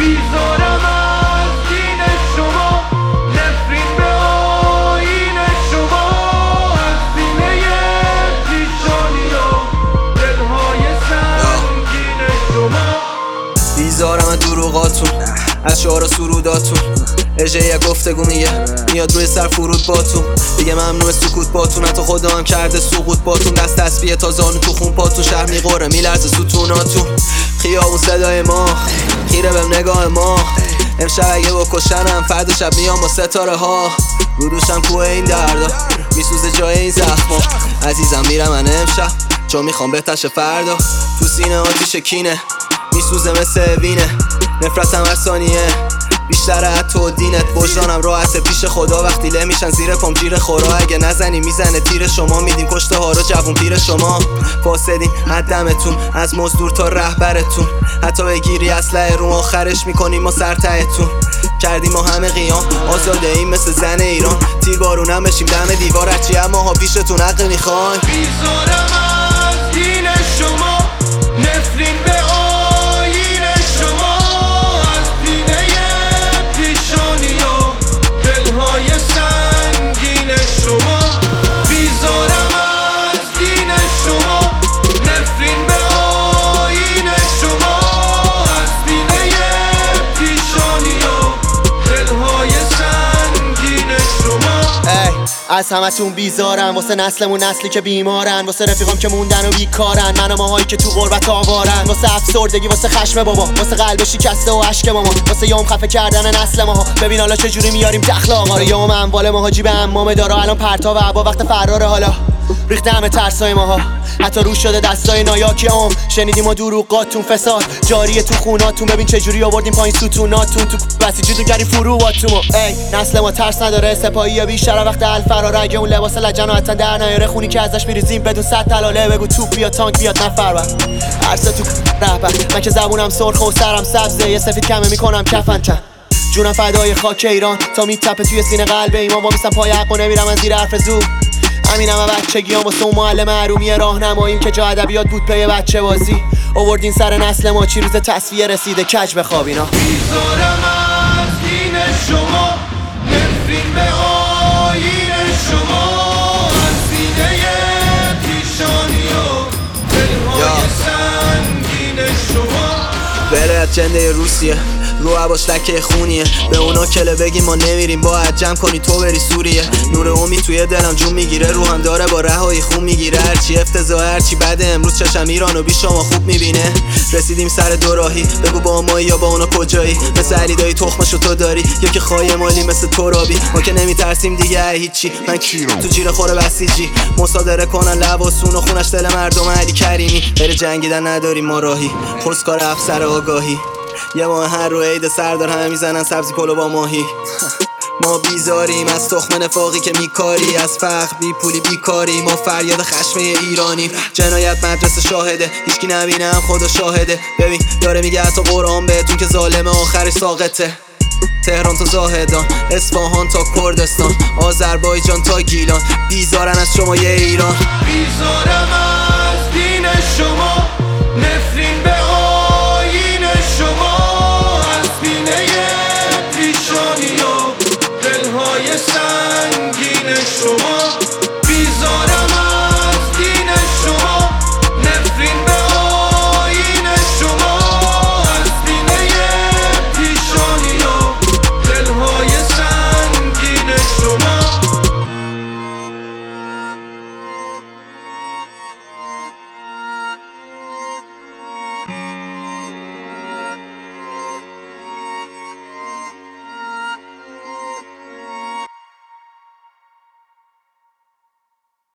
بیزارم از دین شما، نفرین به آیین شما، از سینه پیشانی و دلهای سنگین شما. بیزارم از دروغاتون، از شعار سروداتون. اجه یک گفتگو میاد روی سر فرود باتون. دیگه ممنوع سکوت باتون، حتی خدا هم کرده سقوط باتون. دست تسبیح تا زانو تو خون پاتون، شهر میقره میلرزه ستوناتون. خیابون صدای ما، خیره بهم نگاه ما. امشب اگه بکشنم فردا شب میام با ستاره ها. رو دوشم کوه این دردا، میسوزه جای این زخما. عزیزم میرم من امشب چون میخوام بهتش فردا. تو سینه آتیش کینه میسوزه مثل وینه، نفرتم هر ثانیه بیشتره حتی دینت. وجدانم راحته پیش خدا وقتی له میشن زیر پام جیر خورا. اگه نزنی میزنه تیر شما، میدین کشته ها رو جوون پیر شما. فاسدین حدمتون از مزدور تا رهبرتون، حتی بگیری اسلحه رو آخرش میکنیم ما سرتهتون. کردیم ما همه قیام، آزاده این مثل زن ایران. تیر بارونم بشیم دم دیوار، هرچی اما ها پیشتون حق میخوایم. بیزارم از دین شما، نفرین به آیین شما، از سینه پیشانی و دلهای سنگین شما. بیزارم از دین شما، نفرین به آیین شما، از سینه پیشانی و دلهای سنگین شما. از همتون بیزارم، واسه نسلمون نسلی که بیمارن، واسه رفیقام که موندن و بیکارن، من و ماهایی که تو غربت آوارن، واسه افسردگی، واسه خشم بابا، واسه قلب شکسته و اشک ماما، واسه یوم خفه کردن نسل ماها. ببین حالا چجوری میاریم دخل آقا رو. یوم اموال ماها جیب عمام دارا، الان پرتاب عبا وقت فراره. حالا ریخته همه ترسای ماها، حتی روش شده دستای نایاکی عمر. شنیدیم و دروغاتون فساد جاریه تو خوناتون. ببین چجوری آوردیم پایین ستوناتون، تو بسیجتون کردیم فرواتون. ای نسل ما ترس نداره، سپاهی بیشتر وقت الفرار. اگه اون لباس لجن و حتی در نیاره، خونی که ازش میریزیم بدون صد تلاله. بگو توپ بیاد تانک بیاد نفر بر عرصه تو رهبر. من که زبونم سرخ و سرم سبزه، یه سفید کمه میکنم کفن چند. جونم فدای خاک ایران تا میتپه توی سینه قلب ایمان. وامیستم پای حق و نمیرم از زیر حرف زور. همینم بچگیام واسه اون معلم حرومی راهنماییم که جا ادبیات بود پی بچه بازی. آوردین سر نسل ما چی روز تصفیه رسیده کج بخوابینا. بیزارم از دین شما، نفرین به آیین شما، از سینه پیشانی و دلهای سنگین شما. ولایت جنده روسیه رو عباش لکه خونیه، به اونا کله بگیم ما نمیریم باید جمع کنی تو بری سوریه. نور امید توی دلم جون میگیره، روحم داره با رهایی خون میگیره. هرچی افتضاح هرچی بده امروز چشم ایرانو بی شما خوب میبینه. رسیدیم سر دوراهی، بگو با مایی یا با اونا کجایی. مثل علی دایی تخمشو تو داری یا که خواهی مالی مثل ترابی. ما که نمیترسیم دیگه هیچی، من کیرم تو جیره خوره بسیجی. مصادره کنن لباسون و خونش دل مردم علی کریمی. غیر جنگیدن نداریم ما راهی، خودکار افسر آگاهی. یه ماه هر رو عید سردار همه میزنن سبزی پلو با ماهی. ما بیزاریم از تخم نفاقی که میکاری، از فقر بی پولی بیکاری. ما فریاد خشم ایرانیم، جنایت مدرسه شاهده، هیچکی نبینه هم خدا شاهده. ببین داره میگه حتی قرآن بهتون که ظالم آخرش ساقطه. تهران تا زاهدان، اصفهان تا کردستان، آذربایجان تا گیلان. بیزارن از شما یه ایران. بیزارم از دین شما، نفرین به